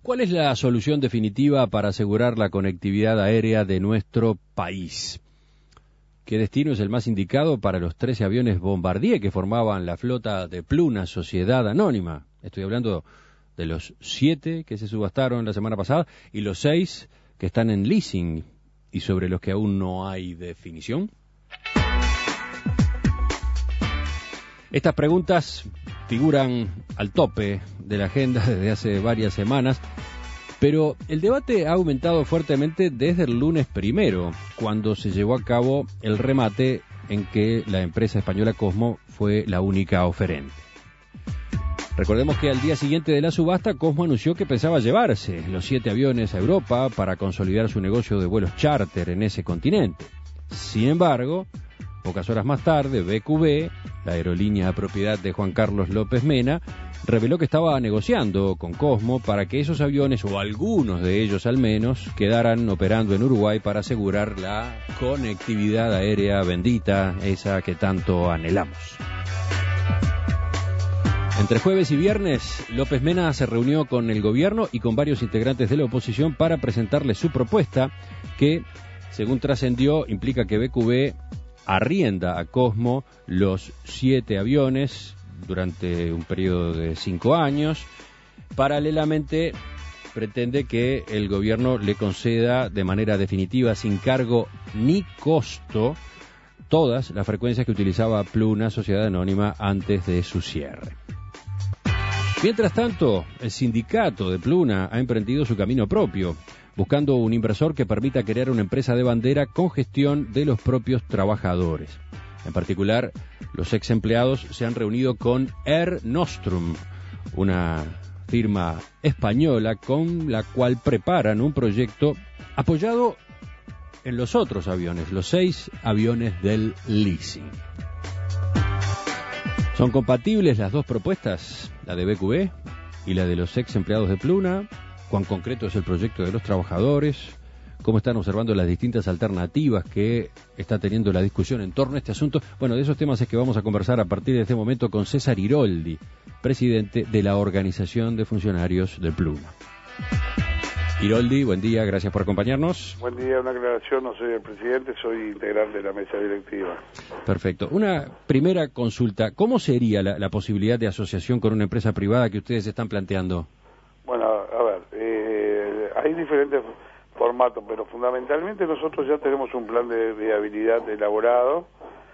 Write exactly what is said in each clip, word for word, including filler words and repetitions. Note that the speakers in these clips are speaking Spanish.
¿Cuál es la solución definitiva para asegurar la conectividad aérea de nuestro país? ¿Qué destino es el más indicado para los trece aviones Bombardier que formaban la flota de Pluna Sociedad Anónima? Estoy hablando de los siete que se subastaron la semana pasada y los seis que están en leasing y sobre los que aún no hay definición. Estas preguntas figuran al tope de la agenda desde hace varias semanas, pero el debate ha aumentado fuertemente desde el lunes primero, cuando se llevó a cabo el remate en que la empresa española Cosmo fue la única oferente. Recordemos que al día siguiente de la subasta, Cosmo anunció que pensaba llevarse los siete aviones a Europa para consolidar su negocio de vuelos charter en ese continente. Sin embargo, pocas horas más tarde, B Q B, la aerolínea propiedad de Juan Carlos López Mena, reveló que estaba negociando con Cosmo para que esos aviones, o algunos de ellos al menos, quedaran operando en Uruguay para asegurar la conectividad aérea bendita, esa que tanto anhelamos. Entre jueves y viernes, López Mena se reunió con el gobierno y con varios integrantes de la oposición para presentarle su propuesta que, según trascendió, implica que B Q B arrienda a Cosmo los siete aviones durante un periodo de cinco años. Paralelamente, pretende que el gobierno le conceda de manera definitiva, sin cargo ni costo, todas las frecuencias que utilizaba Pluna Sociedad Anónima antes de su cierre. Mientras tanto, el sindicato de Pluna ha emprendido su camino propio, buscando un inversor que permita crear una empresa de bandera con gestión de los propios trabajadores. En particular, los ex empleados se han reunido con Air Nostrum, una firma española con la cual preparan un proyecto apoyado en los otros aviones, los seis aviones del leasing. ¿Son compatibles las dos propuestas, la de B Q B y la de los ex empleados de Pluna? ¿Cuán concreto es el proyecto de los trabajadores? ¿Cómo están observando las distintas alternativas que está teniendo la discusión en torno a este asunto? Bueno, de esos temas es que vamos a conversar a partir de este momento con César Iroldi, presidente de la Organización de Funcionarios de Pluna. Iroldi, buen día, gracias por acompañarnos. Buen día, una aclaración, no soy el presidente, soy integrante de la mesa directiva. Perfecto. Una primera consulta, ¿cómo sería la, la posibilidad de asociación con una empresa privada que ustedes están planteando? Bueno, a ver, eh, hay diferentes formatos, pero fundamentalmente nosotros ya tenemos un plan de viabilidad elaborado,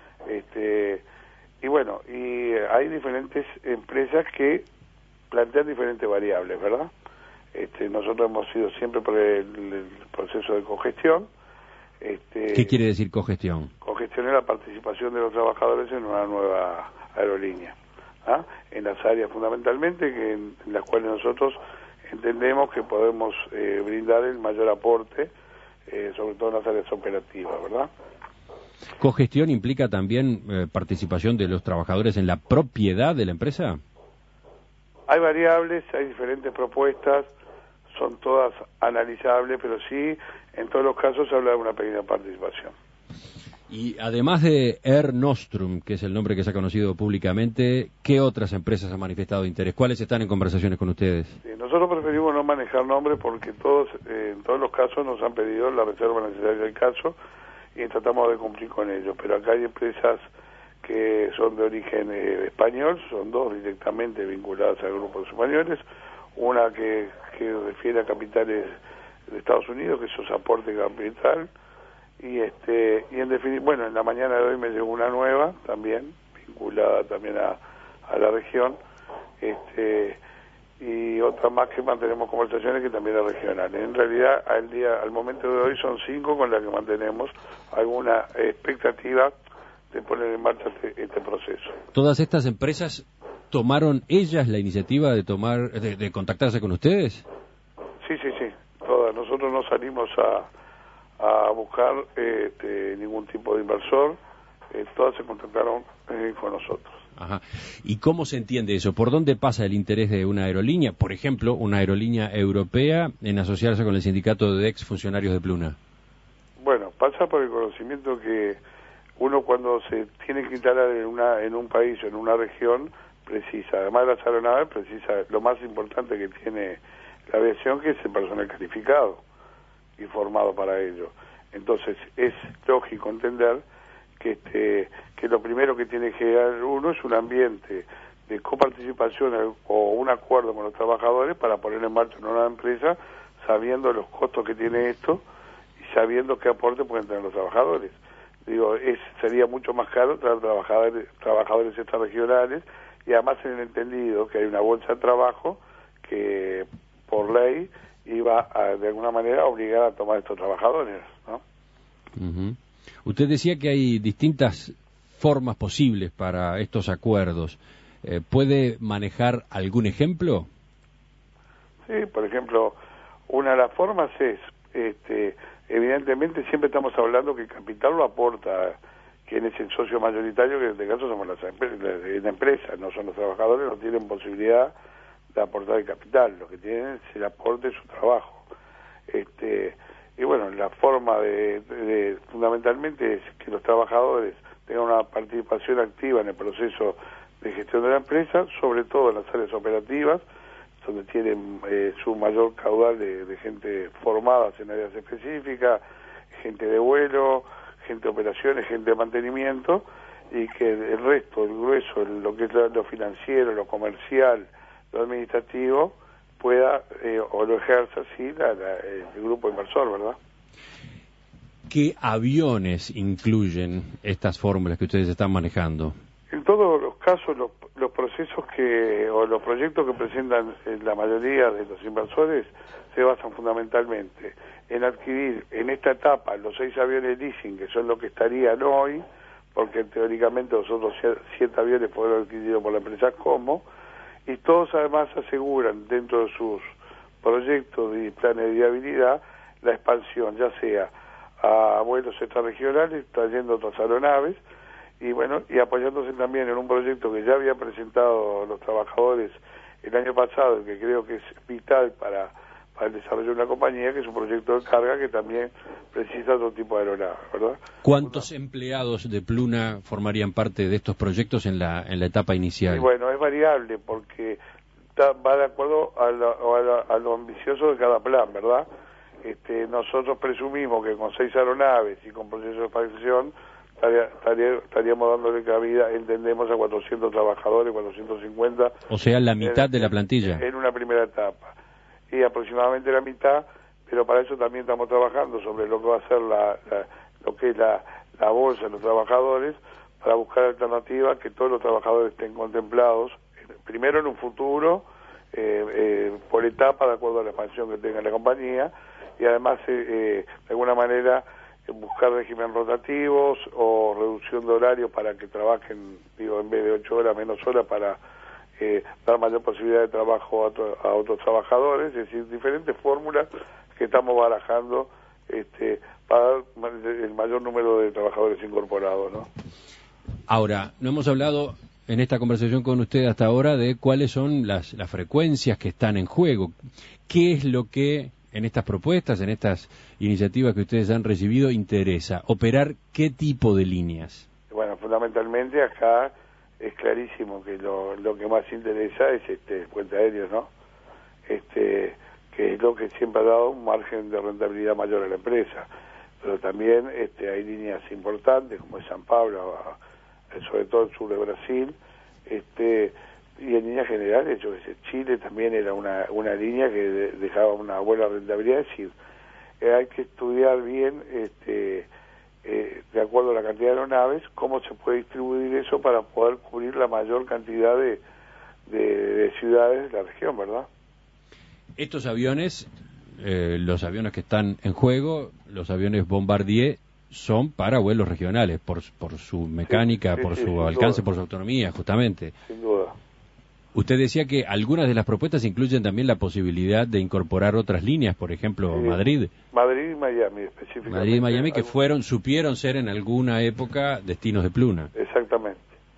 este, y bueno, y hay diferentes empresas que plantean diferentes variables, ¿verdad? Este, nosotros hemos ido siempre por el, el proceso de cogestión. Este, ¿Qué quiere decir cogestión? Cogestión es la participación de los trabajadores en una nueva aerolínea, ¿ah? En las áreas fundamentalmente que en, en las cuales nosotros entendemos que podemos eh, brindar el mayor aporte, eh, sobre todo en las áreas operativas, ¿verdad? ¿Cogestión implica también eh, participación de los trabajadores en la propiedad de la empresa? Hay variables, hay diferentes propuestas, son todas analizables, pero sí, en todos los casos se habla de una pequeña participación. Y además de Air Nostrum, que es el nombre que se ha conocido públicamente, ¿qué otras empresas han manifestado interés? ¿Cuáles están en conversaciones con ustedes? Sí, nosotros preferimos no manejar nombres porque todos, eh, en todos los casos nos han pedido la reserva necesaria del caso y tratamos de cumplir con ellos, pero acá hay empresas que son de origen eh, español, son dos directamente vinculadas al grupo de españoles, una que, que refiere a capitales de Estados Unidos, que eso es aporte capital, y este y en definitiva, bueno, en la mañana de hoy me llegó una nueva, también, vinculada también a, a la región, este y otra más que mantenemos conversaciones que también es regional. En realidad, al día al momento de hoy son cinco con las que mantenemos alguna expectativa de poner en marcha este, este proceso. ¿Todas estas empresas tomaron ellas la iniciativa de tomar de, de contactarse con ustedes? Sí, sí, sí, todas. Nosotros no salimos a, a buscar este, ningún tipo de inversor, eh, todas se contactaron eh, con nosotros. Ajá. ¿Y cómo se entiende eso? ¿Por dónde pasa el interés de una aerolínea, por ejemplo, una aerolínea europea, en asociarse con el sindicato de ex funcionarios de Pluna? Bueno, pasa por el conocimiento que uno cuando se tiene que instalar en una en un país o en una región precisa, además de las aeronaves, precisa lo más importante que tiene la aviación, que es el personal calificado y formado para ello. Entonces es lógico entender que este que lo primero que tiene que dar uno es un ambiente de coparticipación o un acuerdo con los trabajadores para poner en marcha una nueva empresa, sabiendo los costos que tiene esto y sabiendo qué aporte pueden tener los trabajadores. Digo, es, sería mucho más caro traer trabajadores, trabajadores extrarregionales, y además en el entendido que hay una bolsa de trabajo que por ley iba a, de alguna manera, obligar a tomar estos trabajadores, ¿no? Uh-huh. Usted decía que hay distintas formas posibles para estos acuerdos. Eh, ¿Puede manejar algún ejemplo? Sí, por ejemplo, una de las formas es, este, evidentemente siempre estamos hablando que el capital lo aporta quien es el socio mayoritario, que en este caso somos las empresas, la empresa, no son los trabajadores, no tienen posibilidad de aportar el capital, lo que tienen es el aporte de su trabajo. Este, y bueno, la forma de, de, de fundamentalmente es que los trabajadores tengan una participación activa en el proceso de gestión de la empresa, sobre todo en las áreas operativas, donde tienen eh, su mayor caudal de, de gente formada en áreas específicas, gente de vuelo, gente de operaciones, gente de mantenimiento, y que el resto, el grueso, lo que es lo financiero, lo comercial, lo administrativo, pueda eh, o lo ejerza así la, la, el grupo inversor, ¿verdad? ¿Qué aviones incluyen estas fórmulas que ustedes están manejando? En todos los casos, los, los procesos que o los proyectos que presentan la mayoría de los inversores se basan fundamentalmente en adquirir en esta etapa los seis aviones leasing, que son los que estarían hoy, porque teóricamente los otros siete aviones fueron adquiridos por la empresa Como, y todos además aseguran dentro de sus proyectos y planes de viabilidad la expansión, ya sea a vuelos extrarregionales, trayendo otras aeronaves, y bueno, y apoyándose también en un proyecto que ya había presentado los trabajadores el año pasado, y que creo que es vital para, para el desarrollo de una compañía, que es un proyecto de carga que también precisa otro tipo de aeronave, ¿verdad? ¿Cuántos una... empleados de Pluna formarían parte de estos proyectos en la en la etapa inicial? Y bueno, es variable porque está, va de acuerdo a, la, a, la, a lo ambicioso de cada plan, ¿verdad? Este, nosotros presumimos que con seis aeronaves y con proceso de facción estaría, estaría, estaríamos dándole cabida, entendemos, a cuatrocientos trabajadores, cuatrocientos cincuenta. O sea, la mitad en, de la plantilla. En una primera etapa. Y aproximadamente la mitad, pero para eso también estamos trabajando sobre lo que va a ser la, la, lo que es la, la bolsa de los trabajadores, para buscar alternativas que todos los trabajadores estén contemplados, primero en un futuro, eh, eh, por etapa, de acuerdo a la expansión que tenga la compañía, y además eh, eh, de alguna manera eh, buscar régimen rotativos o reducción de horarios para que trabajen, digo, en vez de ocho horas, menos horas, para eh, dar mayor posibilidad de trabajo a, to- a otros trabajadores, es decir, diferentes fórmulas que estamos barajando este, para dar el mayor número de trabajadores incorporados, ¿no? Ahora, no hemos hablado en esta conversación con usted hasta ahora de cuáles son las, las frecuencias que están en juego. ¿Qué es lo que en estas propuestas, en estas iniciativas que ustedes han recibido, interesa? ¿Operar qué tipo de líneas? Bueno, fundamentalmente acá es clarísimo que lo, lo que más interesa es este puente aéreo, ¿no? Este, que es lo que siempre ha dado un margen de rentabilidad mayor a la empresa. Pero también este, hay líneas importantes como es San Pablo, sobre todo el sur de Brasil, este, y en líneas generales, yo que sé, Chile también era una, una línea que de, dejaba una buena rentabilidad. Es decir, eh, hay que estudiar bien, este, eh, de acuerdo a la cantidad de aeronaves, cómo se puede distribuir eso para poder cubrir la mayor cantidad de, de, de ciudades de la región, ¿verdad? Estos aviones, eh, los aviones que están en juego, los aviones Bombardier, son para vuelos regionales, por, por su mecánica, sí, sí, por sí, su sin alcance, duda. por su autonomía, justamente. Sin duda. Usted decía que algunas de las propuestas incluyen también la posibilidad de incorporar otras líneas, por ejemplo, Sí, Madrid. Madrid y Miami, específicamente. Madrid y Miami, que Algún... fueron, supieron ser en alguna época destinos de Pluna. Exactamente.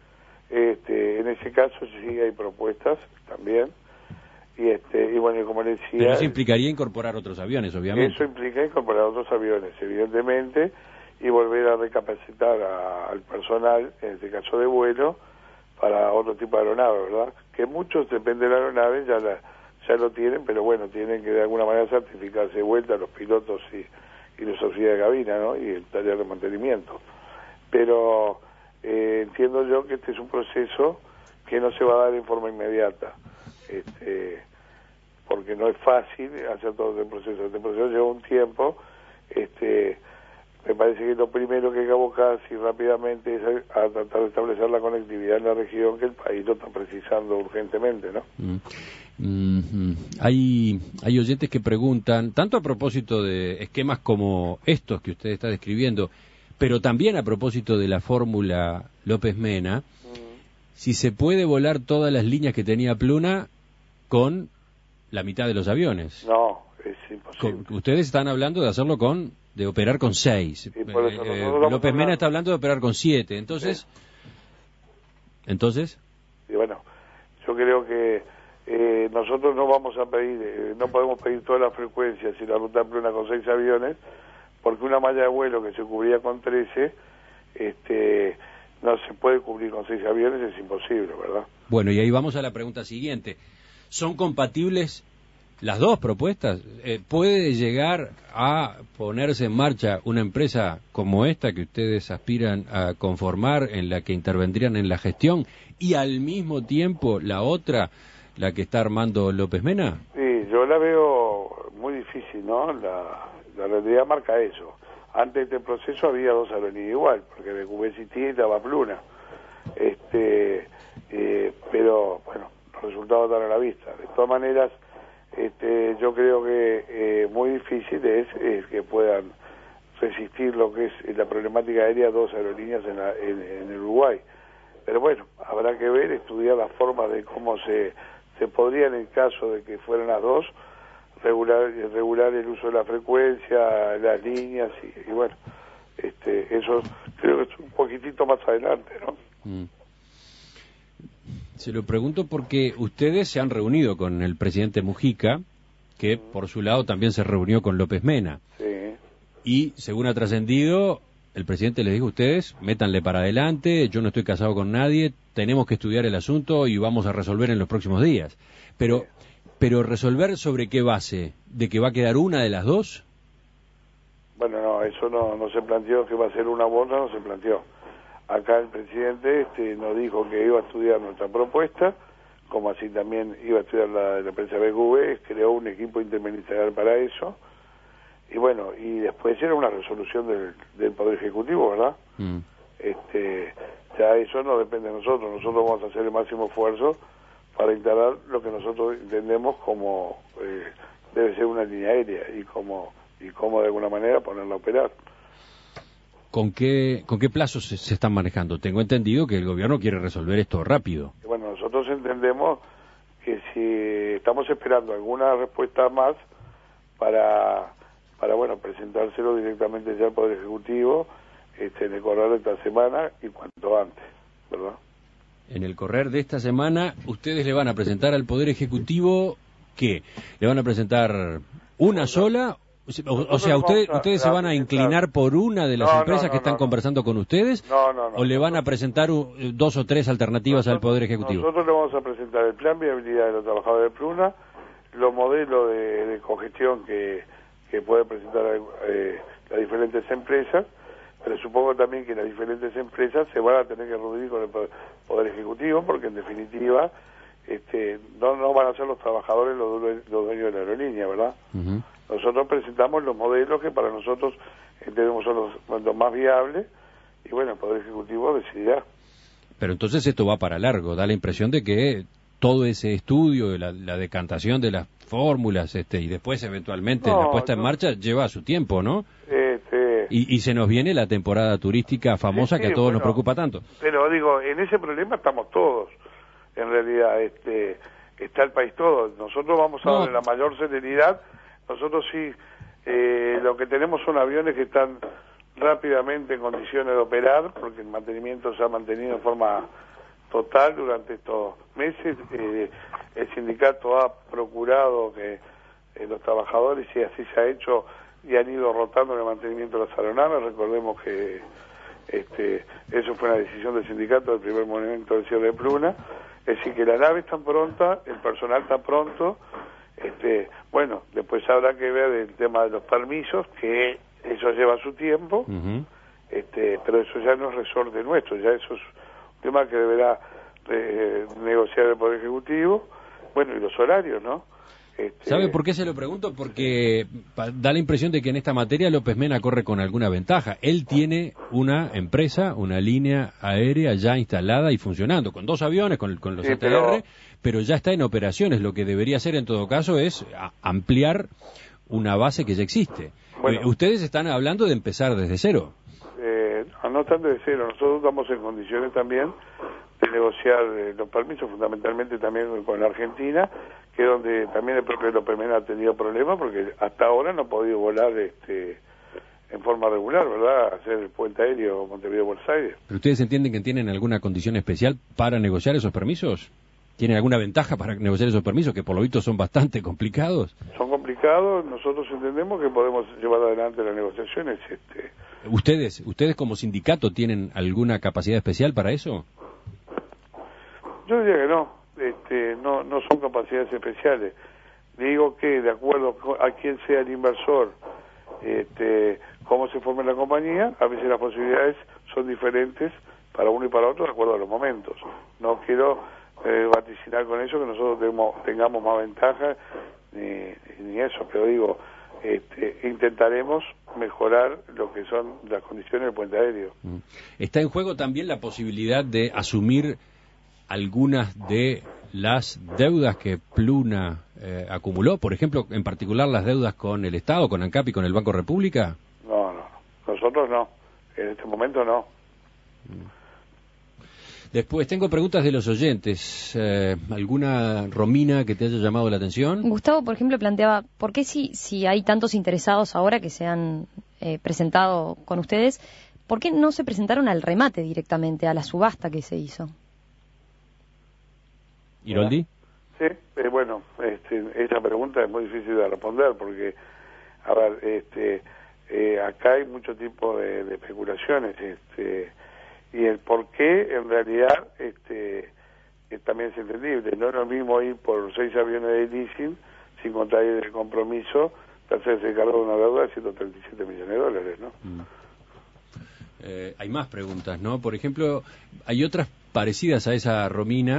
Este, en ese caso sí hay propuestas también. Y este y bueno, como le decía... Pero eso implicaría incorporar otros aviones, obviamente. Eso implica incorporar otros aviones, evidentemente, y volver a recapacitar a, al personal, en este caso de vuelo, para otro tipo de aeronave, ¿verdad? Que muchos, depende de la aeronave, ya la, ya lo tienen, pero bueno, tienen que de alguna manera certificarse de vuelta los pilotos y, y los auxiliares de cabina, ¿no? Y el taller de mantenimiento. Pero eh, entiendo yo que este es un proceso que no se va a dar en forma inmediata, este, porque no es fácil hacer todo este proceso. Este proceso lleva un tiempo. Este, me parece que lo primero que hay que abocar si rápidamente es a, a tratar de establecer la conectividad en la región, que el país lo está precisando urgentemente, ¿no? Mm. Mm-hmm. Hay, hay oyentes que preguntan, tanto a propósito de esquemas como estos que usted está describiendo, pero también a propósito de la fórmula López Mena, mm. si se puede volar todas las líneas que tenía Pluna con la mitad de los aviones. No, es imposible. Con, ustedes están hablando de hacerlo con, de operar con seis. Sí, por eso eh, López Mena está hablando de operar con siete. Entonces, sí. entonces. Y bueno, yo creo que eh, nosotros no vamos a pedir, eh, no podemos pedir todas las frecuencias y la ruta Pluna con seis aviones, porque una malla de vuelo que se cubría con trece, este, no se puede cubrir con seis aviones, es imposible, ¿verdad? Bueno, y ahí vamos a la pregunta siguiente. ¿Son compatibles las dos propuestas? Eh, ¿Puede llegar a ponerse en marcha una empresa como esta que ustedes aspiran a conformar, en la que intervendrían en la gestión, y al mismo tiempo la otra, la que está armando López Mena? Sí, yo la veo muy difícil, ¿no? La, la realidad marca eso. Antes de este proceso había dos aerolíneas igual, porque B Q B existía y estaba Pluna. Este, eh, pero, bueno, los resultados están a la vista. De todas maneras, este, yo creo que eh, muy difícil es, es que puedan resistir lo que es la problemática aérea dos aerolíneas en, la, en, en el Uruguay. Pero bueno, habrá que ver, estudiar la forma de cómo se, se podría, en el caso de que fueran las dos, regular, regular el uso de la frecuencia, las líneas, y, y bueno, este, eso creo que es un poquitito más adelante, ¿no? Mm. Se lo pregunto porque ustedes se han reunido con el presidente Mujica, que por su lado también se reunió con López Mena. Sí. Y según ha trascendido, el presidente les dijo a ustedes, métanle para adelante, yo no estoy casado con nadie, tenemos que estudiar el asunto y vamos a resolver en los próximos días. Pero, sí. pero ¿resolver sobre qué base? ¿De que va a quedar una de las dos? Bueno, no, eso no, no se planteó, que va a ser una bolsa, no se planteó. Acá el presidente este, nos dijo que iba a estudiar nuestra propuesta, como así también iba a estudiar la, la empresa B Q B, creó un equipo interministerial para eso, y bueno, y después era una resolución del, del Poder Ejecutivo, ¿verdad? Mm. Este, ya eso no depende de nosotros, nosotros vamos a hacer el máximo esfuerzo para instalar lo que nosotros entendemos como eh, debe ser una línea aérea y como y cómo de alguna manera ponerla a operar. ¿Con qué, con qué plazos se, se están manejando? Tengo entendido que el gobierno quiere resolver esto rápido. Bueno, nosotros entendemos que si estamos esperando alguna respuesta más para, para bueno, presentárselo directamente ya al Poder Ejecutivo este, en el correr de esta semana y cuanto antes, ¿verdad? En el correr de esta semana, ustedes le van a presentar al Poder Ejecutivo, ¿qué? ¿Le van a presentar una sola? O, o sea, ¿ustedes, ustedes se van a inclinar por una de las no, empresas no, no, que están no, conversando con ustedes? No, no, no. ¿O le van a presentar un, dos o tres alternativas nosotros, al Poder Ejecutivo? Nosotros le vamos a presentar el plan de viabilidad de los trabajadores de Pluna, los modelos de, de cogestión que, que pueden presentar eh, las diferentes empresas, pero supongo también que las diferentes empresas se van a tener que reunir con el Poder, poder Ejecutivo, porque en definitiva este, no, no van a ser los trabajadores los, los dueños de la aerolínea, ¿verdad? Uh-huh. Nosotros presentamos los modelos que para nosotros entendemos son los, los más viables y bueno, el Poder Ejecutivo decidirá. Pero entonces esto va para largo, da la impresión de que todo ese estudio, la, la decantación de las fórmulas este y después eventualmente no, la puesta no. en marcha lleva su tiempo, ¿no? Este... Y, y se nos viene la temporada turística famosa sí, sí, que a todos bueno, nos preocupa tanto. Pero digo, en ese problema estamos todos, en realidad, este está el país todo. Nosotros vamos a no. darle la mayor celeridad. Nosotros sí, eh, lo que tenemos son aviones que están rápidamente en condiciones de operar, porque el mantenimiento se ha mantenido en forma total durante estos meses. Eh, el sindicato ha procurado que eh, los trabajadores, y así se ha hecho, y han ido rotando en el mantenimiento de las aeronaves. Recordemos que este, eso fue una decisión del sindicato del primer movimiento del cierre de Pluna. Es decir, que la nave está pronta, el personal está pronto, Este, bueno, después habrá que ver el tema de los permisos, que eso lleva su tiempo, uh-huh. este, pero eso ya no es resorte nuestro, ya eso es un tema que deberá eh, negociar el Poder Ejecutivo, bueno, y los horarios, ¿no? Este... ¿Sabe por qué se lo pregunto? Porque da la impresión de que en esta materia López Mena corre con alguna ventaja. Él tiene una empresa, una línea aérea ya instalada y funcionando, con dos aviones, con, con los sí, A T R, pero... pero ya está en operaciones. Lo que debería hacer en todo caso es ampliar una base que ya existe. Bueno, eh, ustedes están hablando de empezar desde cero. Eh, no, no están desde cero. Nosotros estamos en condiciones también de negociar eh, los permisos, fundamentalmente también con la Argentina, que es donde también el propio López Mena ha tenido problemas, porque hasta ahora no ha podido volar este en forma regular, ¿verdad? Hacer el puente aéreo Montevideo-Buenos Aires. ¿Pero ustedes entienden que tienen alguna condición especial para negociar esos permisos? ¿Tienen alguna ventaja para negociar esos permisos, que por lo visto son bastante complicados? Son complicados, nosotros entendemos que podemos llevar adelante las negociaciones. Este... ¿Ustedes, ustedes como sindicato tienen alguna capacidad especial para eso? Yo diría que no, este, no, no son capacidades especiales. Digo que de acuerdo a quién sea el inversor, este, cómo se forme la compañía, a veces las posibilidades son diferentes para uno y para otro de acuerdo a los momentos. No quiero eh, vaticinar con eso que nosotros tengamos, tengamos más ventaja ni, ni eso, pero digo, este, intentaremos mejorar lo que son las condiciones del puente aéreo. ¿Está en juego también la posibilidad de asumir algunas de las deudas que Pluna eh, acumuló? Por ejemplo, en particular las deudas con el Estado, con ANCAP y con el Banco República. No, no, nosotros no, en este momento no. Después tengo preguntas de los oyentes. Eh, ¿Alguna, Romina, que te haya llamado la atención? Gustavo, por ejemplo, planteaba, ¿por qué si, si hay tantos interesados ahora que se han eh, presentado con ustedes, ¿por qué no se presentaron al remate directamente, a la subasta que se hizo? ¿Iroldi? Sí, eh, bueno, este, esa pregunta es muy difícil de responder porque, a ver, este, eh, acá hay mucho tipo de, de especulaciones, este, y el por qué en realidad este, eh, también es entendible. No es lo mismo ir por seis aviones de leasing sin contar el compromiso de hacerse cargo de una deuda de ciento treinta y siete millones de dólares, ¿no? Mm. Eh, hay más preguntas, ¿no? Por ejemplo, hay otras parecidas a esa, Romina,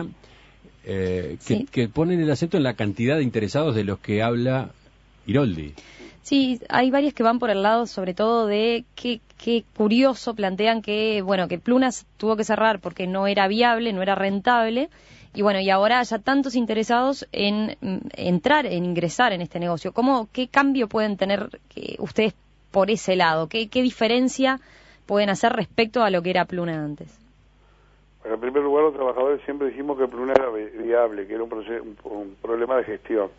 Eh, que, sí. que ponen el acento en la cantidad de interesados de los que habla Iroldi. Sí, hay varias que van por el lado sobre todo de qué, qué curioso plantean que, bueno, que Plunas tuvo que cerrar porque no era viable, no era rentable, y bueno, y ahora haya tantos interesados en mm, entrar, en ingresar en este negocio. ¿Cómo, qué cambio pueden tener que, ustedes por ese lado? ¿Qué, qué diferencia pueden hacer respecto a lo que era Pluna antes? Bueno, en primer lugar, los trabajadores siempre dijimos que Pluna era viable, que era un, proceso, un, un problema de gestión.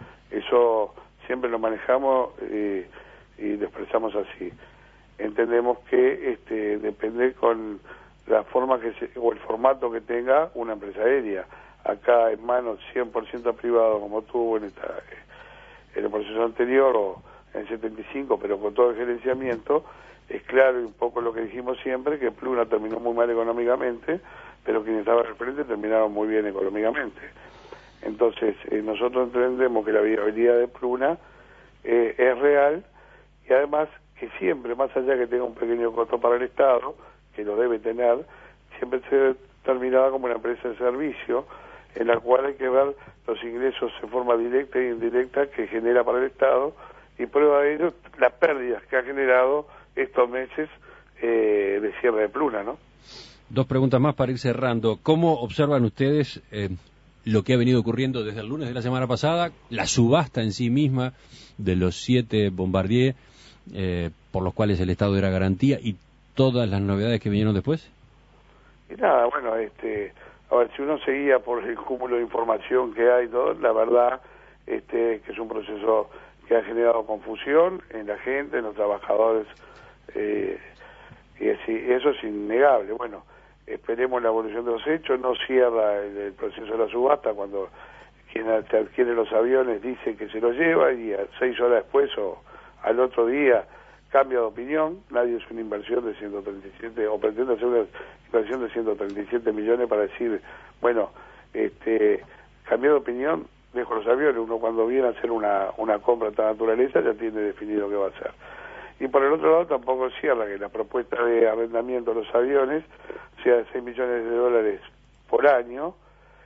Eso siempre lo manejamos eh, y lo expresamos así. Entendemos que este, depende con la forma que se, o el formato que tenga una empresa aérea. Acá en manos cien por ciento privado, como tuvo en, esta, en el proceso anterior o en el setenta y cinco, pero con todo el gerenciamiento, es claro y un poco lo que dijimos siempre, que Pluna terminó muy mal económicamente, pero quienes estaban al frente terminaron muy bien económicamente. Entonces, eh, nosotros entendemos que la viabilidad de Pluna eh, es real y además que siempre, más allá que tenga un pequeño costo para el Estado, que lo debe tener, siempre se ve terminada como una empresa de servicio en la cual hay que ver los ingresos en forma directa e indirecta que genera para el Estado y prueba de ello las pérdidas que ha generado estos meses eh, de cierre de Pluna, ¿no? Dos preguntas más para ir cerrando. ¿Cómo observan ustedes eh, lo que ha venido ocurriendo desde el lunes de la semana pasada, la subasta en sí misma de los siete Bombardier eh, por los cuales el Estado era garantía y todas las novedades que vinieron después? Y nada, bueno, este, a ver, si uno seguía por el cúmulo de información que hay, todo, la verdad este, que es un proceso que ha generado confusión en la gente, en los trabajadores, eh, y así, eso es innegable. Bueno, esperemos la evolución de los hechos, no cierra el, el proceso de la subasta cuando quien adquiere los aviones dice que se los lleva y a seis horas después o al otro día cambia de opinión. Nadie es una inversión de ciento treinta y siete o pretende hacer una inversión de ciento treinta y siete millones para decir, bueno, este cambió de opinión dejo los aviones. Uno cuando viene a hacer una, una compra de esta naturaleza ya tiene definido qué va a hacer. Y por el otro lado tampoco cierra que la propuesta de arrendamiento de los aviones sea de seis millones de dólares por año,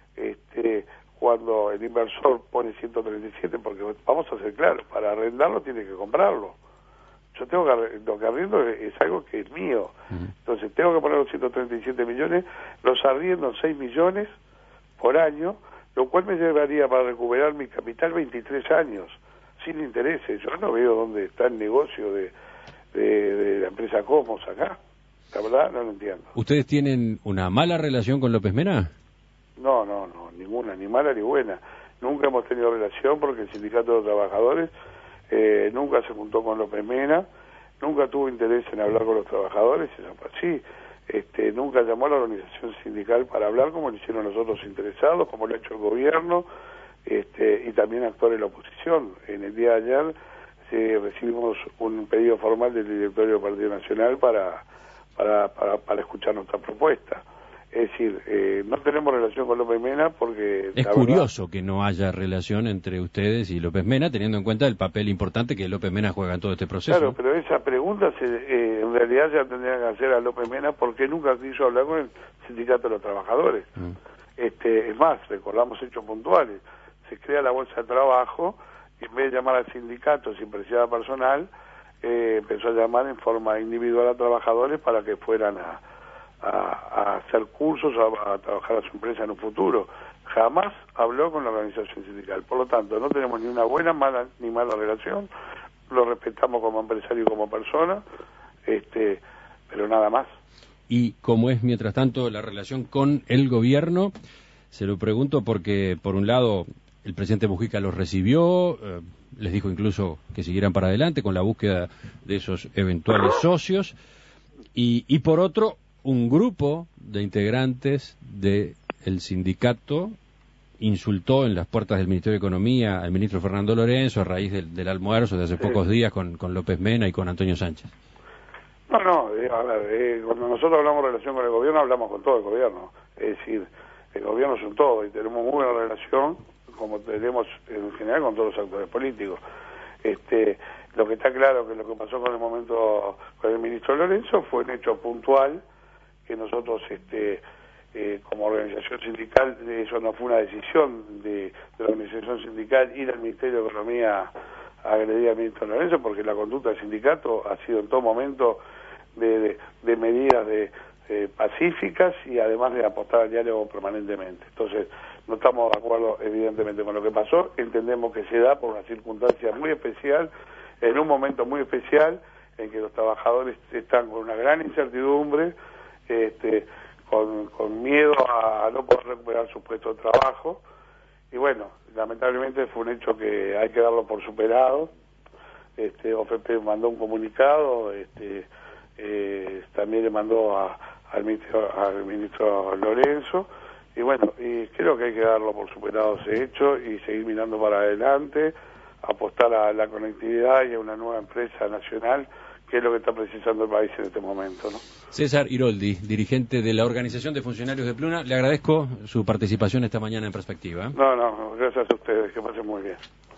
este, cuando el inversor pone ciento treinta y siete, porque vamos a ser claros, para arrendarlo tiene que comprarlo. Yo tengo que, lo que arriendo es, es algo que es mío, uh-huh. Entonces tengo que poner los ciento treinta y siete millones, los arriendo seis millones por año, lo cual me llevaría para recuperar mi capital veintitrés años, sin intereses. Yo no veo dónde está el negocio de, de, de la empresa Cosmos acá, la verdad no lo entiendo. ¿Ustedes tienen una mala relación con López Mena? No, no, no, ninguna, ni mala ni buena. Nunca hemos tenido relación porque el Sindicato de Trabajadores eh, nunca se juntó con López Mena, nunca tuvo interés en hablar con los trabajadores, eso fue así. Este, nunca llamó a la organización sindical para hablar como lo hicieron los otros interesados, como lo ha hecho el gobierno, este, y también actuar en la oposición. En el día de ayer eh, recibimos un pedido formal del directorio del Partido Nacional para, para, para, para escuchar nuestra propuesta. Es decir, eh, no tenemos relación con López Mena porque... Es curioso verdad, que no haya relación entre ustedes y López Mena, teniendo en cuenta el papel importante que López Mena juega en todo este proceso. Claro, pero esa pregunta se, eh, en realidad ya tendría que hacer a López Mena porque nunca quiso hablar con el Sindicato de los Trabajadores. Mm. Este, es más, recordamos hechos puntuales. Se crea la Bolsa de Trabajo y en vez de llamar al sindicato sin precisar personal, eh, empezó a llamar en forma individual a trabajadores para que fueran a... A, a hacer cursos, a, a trabajar a su empresa en un futuro. Jamás habló con la organización sindical. Por lo tanto, no tenemos ni una buena mala, ni mala relación, lo respetamos como empresario y como persona, este, pero nada más. ¿Y cómo es, mientras tanto, la relación con el gobierno? Se lo pregunto porque, por un lado, el presidente Mujica los recibió, eh, les dijo incluso que siguieran para adelante con la búsqueda de esos eventuales socios, y, y por otro, un grupo de integrantes del sindicato insultó en las puertas del Ministerio de Economía al ministro Fernando Lorenzo a raíz del, del almuerzo de hace sí. pocos días con, con López Mena y con Antonio Sánchez. No, no, eh, a ver, eh, cuando nosotros hablamos de relación con el gobierno, hablamos con todo el gobierno. Es decir, el gobierno es un todo y tenemos muy buena relación, como tenemos en general con todos los actores políticos. Este, lo que está claro que lo que pasó con el momento con el ministro Lorenzo fue un hecho puntual, que nosotros, este, eh, como organización sindical, eso no fue una decisión de, de la organización sindical ir al Ministerio de Economía a agredir al ministro Lorenzo, porque la conducta del sindicato ha sido en todo momento de, de, de medidas de, de pacíficas y además de apostar al diálogo permanentemente. Entonces, no estamos de acuerdo evidentemente con lo que pasó, entendemos que se da por una circunstancia muy especial, en un momento muy especial, en que los trabajadores están con una gran incertidumbre, Este, con, con miedo a, a no poder recuperar su puesto de trabajo, y bueno, lamentablemente fue un hecho que hay que darlo por superado. Este, O F P mandó un comunicado, este, eh, también le mandó a, al, ministro, al ministro Lorenzo, y bueno, y creo que hay que darlo por superado ese hecho y seguir mirando para adelante, apostar a la conectividad y a una nueva empresa nacional, que es lo que está precisando el país en este momento, ¿no? César Iroldi, dirigente de la Organización de Funcionarios de Pluna, le agradezco su participación esta mañana en Perspectiva. No, no, gracias a ustedes, que pasen muy bien.